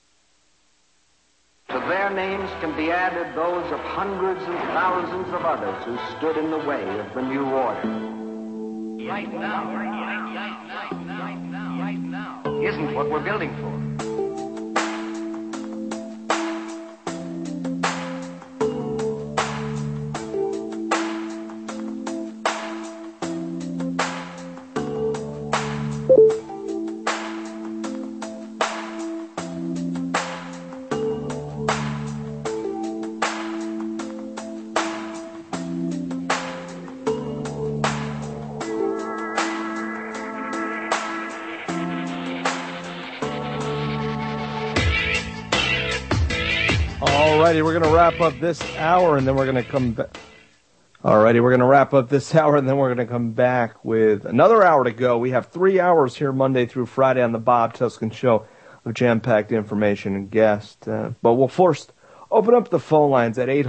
To their names can be added those of hundreds and thousands of others who stood in the way of the new order. Right now isn't what we're building for. Alrighty, we're going to wrap up this hour, and then we're going to come back. Alrighty, we're going to wrap up this hour, and then we're going to come back with another hour to go. We have 3 hours here Monday through Friday on the Bob Tuskin Show of jam-packed information and guests. But we'll first open up the phone lines at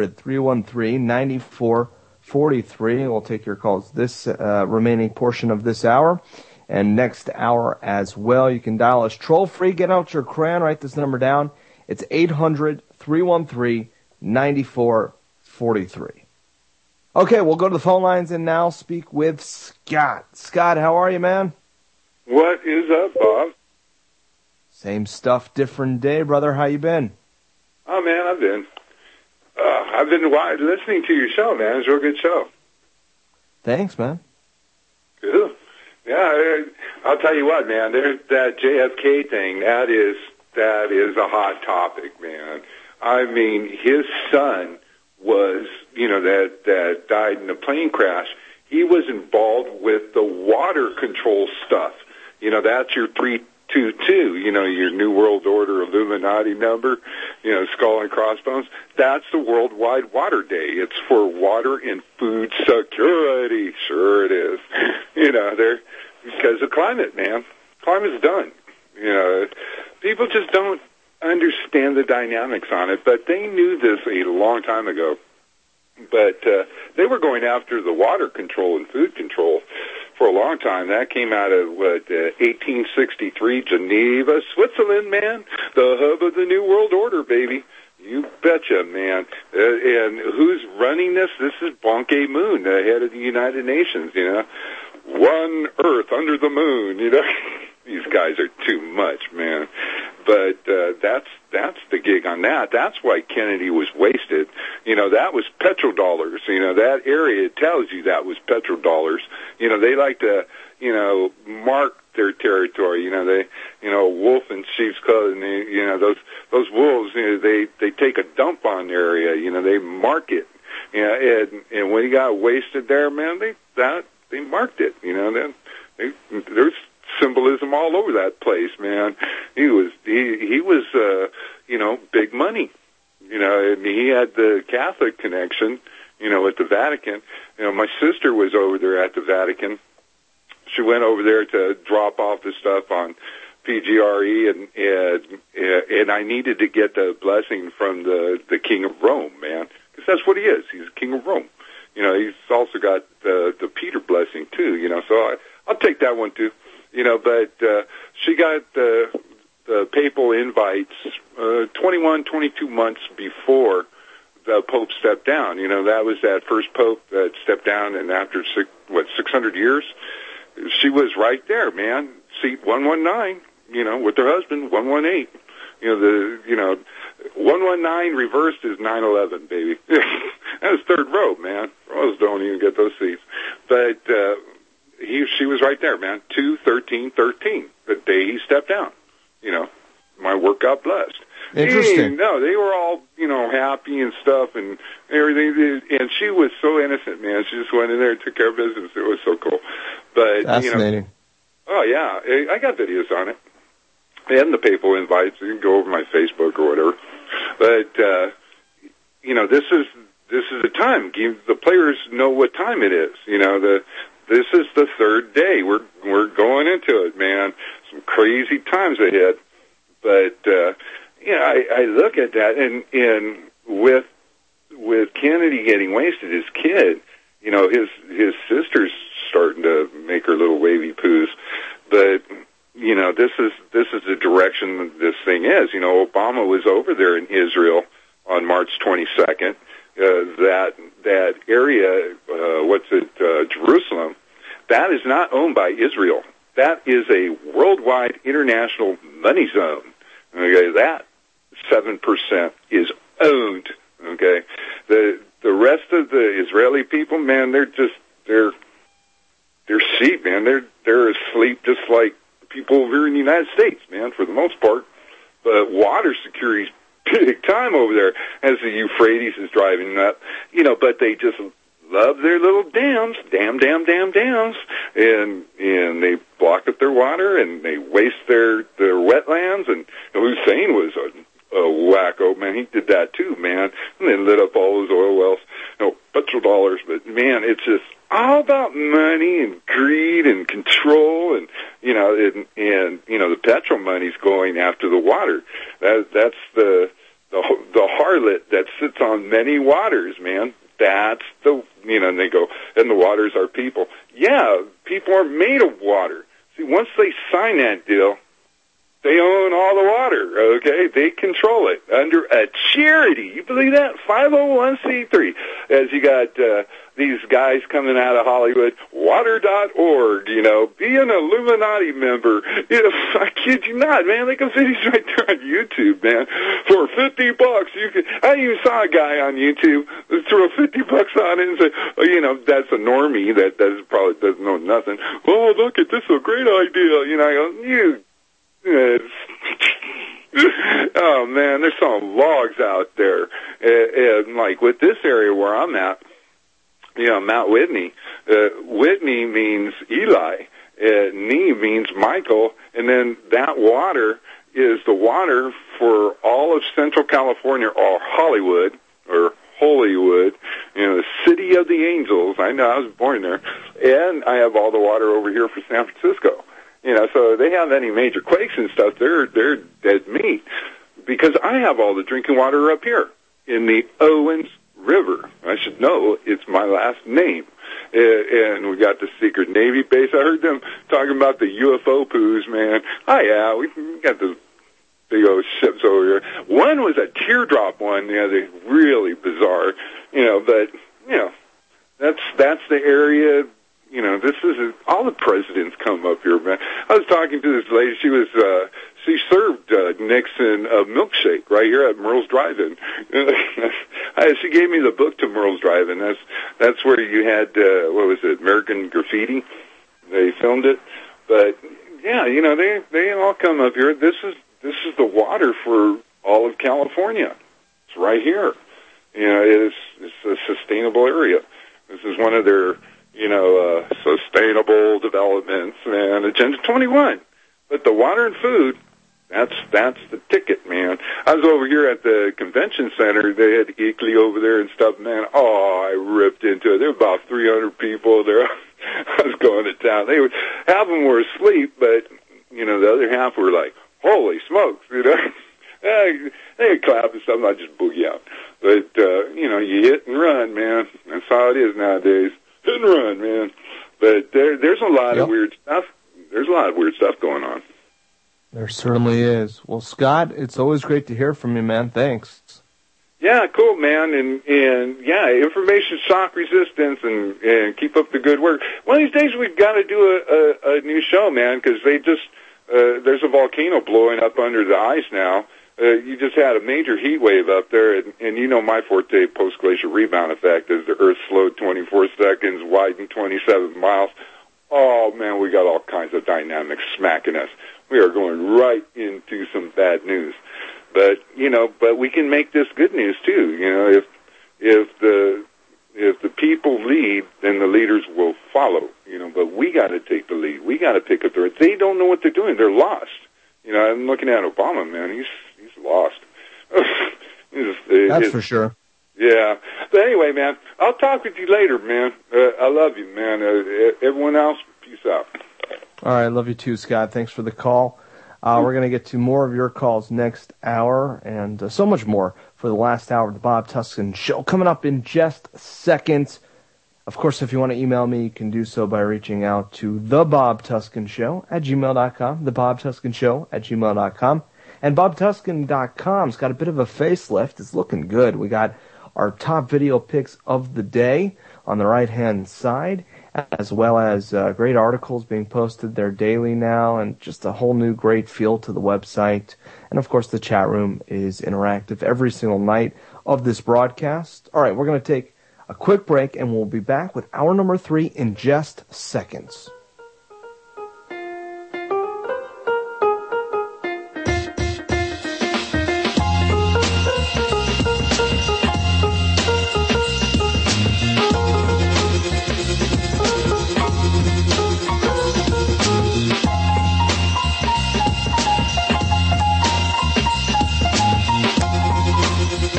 800-313-9443. We'll take your calls this remaining portion of this hour and next hour as well. You can dial us troll-free. Get out your crayon. Write this number down. It's 800-313-9443. Okay, we'll go to the phone lines and now speak with Scott. Scott, how are you, man? What is up, Bob? Same stuff, different day, brother. How you been? Oh, man, I've been I've been listening to your show, man. It's a real good show. Thanks, man. Cool. Yeah, I'll tell you what, man. There's that JFK thing. That is a hot topic, man. I mean, his son was, that died in a plane crash. He was involved with the water control stuff. That's your 322, your New World Order Illuminati number, skull and crossbones. That's the Worldwide Water Day. It's for water and food security. Sure it is. They're because of climate, man. Climate's done. People just don't understand the dynamics on it, but they knew this a long time ago. But they were going after the water control and food control for a long time. That came out of, 1863, Geneva, Switzerland, man. The hub of the New World Order, baby. You betcha, man. And who's running this? This is Ban Ki-moon, the head of the United Nations, One Earth under the moon, These guys are too much, man. But that's the gig on that. That's why Kennedy was wasted. That was petrodollars. That area tells you that was petrodollars. They like to, mark their territory. Wolf in sheep's clothing. Those wolves. They take a dump on the area. They mark it. And when he got wasted there, man, they marked it. There's symbolism all over that place, man. He was big money. He had the Catholic connection, with the Vatican. My sister was over there at the Vatican. She went over there to drop off the stuff on PGRE, and I needed to get the blessing from the King of Rome, man, because that's what he is. He's King of Rome. He's also got the Peter blessing too. So I'll take that one too. But she got the papal invites 22 months before the Pope stepped down. That was that first Pope that stepped down, and after 600 years, she was right there, man. Seat 119, with her husband, 118. 119 reversed is 911, baby. That was third row, man. Rose don't even get those seats. But she was right there, man. 2/13/13, the day he stepped down. My work got blessed. Interesting. No, they were all, happy and stuff and everything. And she was so innocent, man. She just went in there and took care of business. It was so cool. But fascinating. Oh yeah, I got videos on it. And the papal invites. You can go over my Facebook or whatever. But this is the time. The players know what time it is. This is the third day. We're going into it, man. Some crazy times ahead. But I look at that, and with Kennedy getting wasted, his kid, his sister's starting to make her little wavy poos. But this is the direction this thing is. Obama was over there in Israel on March 22nd. That area, Jerusalem, that is not owned by Israel. That is a worldwide international money zone. Okay, that 7% is owned. Okay, the rest of the Israeli people, man, they're sheep, man. They're asleep just like people over here in the United States, man, for the most part. But water security's big time over there as the Euphrates is driving up, but they just love their little dams, dams, and they block up their water and they waste their wetlands. And Hussein was a wacko, man. He did that too, man, and then lit up all those oil wells, petrodollars. But man, it's just all about money and greed and control, and the petrol money's going after the water. That's the harlot that sits on many waters, man. That's and they go, and the waters are people. Yeah, people are made of water. See, once they sign that deal, they own all the water, okay? They control it under a charity. You believe that? 501c3. As you got these guys coming out of Hollywood, water.org, be an Illuminati member. I kid you not, man. They got videos right there on YouTube, man. For $50, you could. I even saw a guy on YouTube throw $50 on it and say, that's a normie that probably doesn't know nothing. Oh, look at this, a great idea. I go, oh man, there's some logs out there, and like with this area where I'm at, Mount Whitney. Whitney means Eli. Nee means Michael, and then that water is the water for all of Central California, or Hollywood, or Holywood, the city of the angels. I know, I was born there, and I have all the water over here for San Francisco. So they have any major quakes and stuff, they're dead meat, because I have all the drinking water up here in the Owens River. I should know, it's my last name. And we got the secret Navy base. I heard them talking about the UFO poos, man. Oh yeah, we got those big old ships over here. One was a teardrop one, they're really bizarre, but that's the area. This is all the presidents come up here, man. I was talking to this lady. She served Nixon a milkshake right here at Merle's Drive-In. She gave me the book to Merle's Drive-In. That's where you had what was it, American Graffiti? They filmed it, but yeah, they all come up here. This is the water for all of California. It's right here. It's a sustainable area. This is one of their sustainable developments, man. Agenda 21. But the water and food, that's the ticket, man. I was over here at the convention center. They had Eakley over there and stuff, man. Oh, I ripped into it. There were about 300 people there. I was going to town. Half of them were asleep, but, the other half were like, holy smokes, They clap and stuff, not just boogie out. But, you hit and run, man. That's how it is nowadays. Hit and run, man. But there's a lot of weird stuff. There's a lot of weird stuff going on. There certainly is. Well, Scott, it's always great to hear from you, man. Thanks. Yeah, cool, man. And yeah, information shock resistance and keep up the good work. One of these days we've got to do a new show, man, because there's a volcano blowing up under the ice now. You just had a major heat wave up there, and my forte post-glacial rebound effect is the Earth slowed 24 seconds, widened 27 miles. Oh, man, we got all kinds of dynamics smacking us. We are going right into some bad news. But, but we can make this good news, too. If the people lead, then the leaders will follow, but we got to take the lead. We got to pick up the right. They don't know what they're doing. They're lost. I'm looking at Obama, man. He's lost. That's for sure. Yeah. But anyway, man, I'll talk with you later, man. I love you, man. Everyone else, peace out. All right. Love you too, Scott. Thanks for the call. We're going to get to more of your calls next hour and so much more for the last hour of the Bob Tuskin Show coming up in just seconds. Of course, if you want to email me, you can do so by reaching out to thebobtuskinshow@gmail.com, thebobtuskinshow@gmail.com. And bobtuskin.com's got a bit of a facelift. It's looking good. We got our top video picks of the day on the right-hand side, as well as great articles being posted there daily now, and just a whole new great feel to the website. And, of course, the chat room is interactive every single night of this broadcast. All right, we're going to take a quick break, and we'll be back with hour number 3 in just seconds.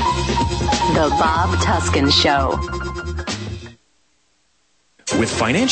The Bob Tuskin Show. With financial